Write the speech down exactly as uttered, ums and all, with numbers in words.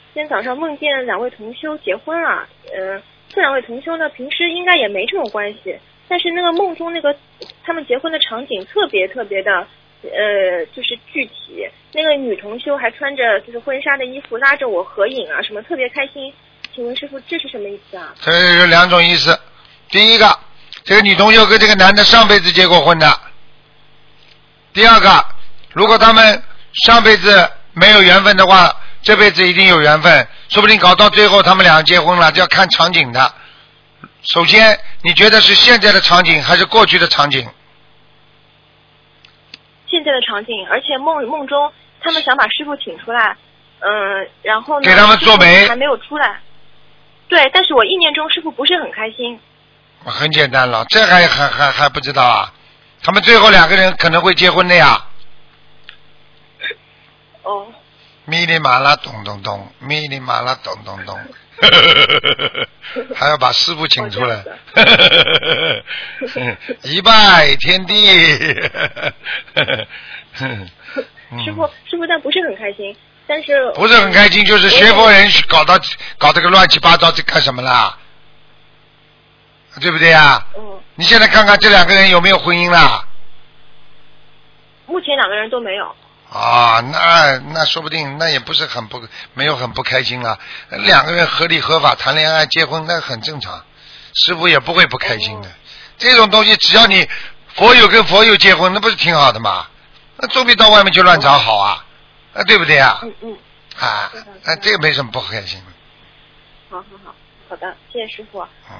今天早上梦见两位同修结婚了，呃，这两位同修呢平时应该也没这种关系，但是那个梦中那个他们结婚的场景特别特别的呃就是具体，那个女同修还穿着就是婚纱的衣服拉着我合影啊什么，特别开心。请问师傅这是什么意思啊？ 这有两种意思，第一个，这个女同修跟这个男的上辈子结过婚的，第二个，如果他们上辈子没有缘分的话，这辈子一定有缘分，说不定搞到最后他们俩结婚了，这要看场景的。首先你觉得是现在的场景还是过去的场景？ 现在的场景，而且梦梦中他们想把师傅请出来，嗯、呃，然后呢给他们做媒还没有出来。对，但是我意念中师傅不是很开心。 很简单了，这还还还还不知道啊？他们最后两个人可能会结婚的呀。 哦。 咪哩嘛啦咚咚咚，咪哩嘛啦咚咚咚，还要把师傅请出来，一拜天地。 师傅，师傅，但不是很开心。但是不是很开心，就是学佛人搞到搞这个乱七八糟，这干什么啦？对不对呀？ 嗯。 你现在看看这两个人有没有婚姻啦？ 目前两个人都没有。 啊，那那说不定那也不是很不没有很不开心啊。两个人合理合法谈恋爱结婚，那很正常，师傅也不会不开心的。哦、这种东西只要你佛友跟佛友结婚，那不是挺好的吗？那总比到外面去乱找好啊。啊，对不对啊？ 嗯嗯。 啊，啊，这个没什么不开心的。 好好好，好的，谢谢师傅。 嗯。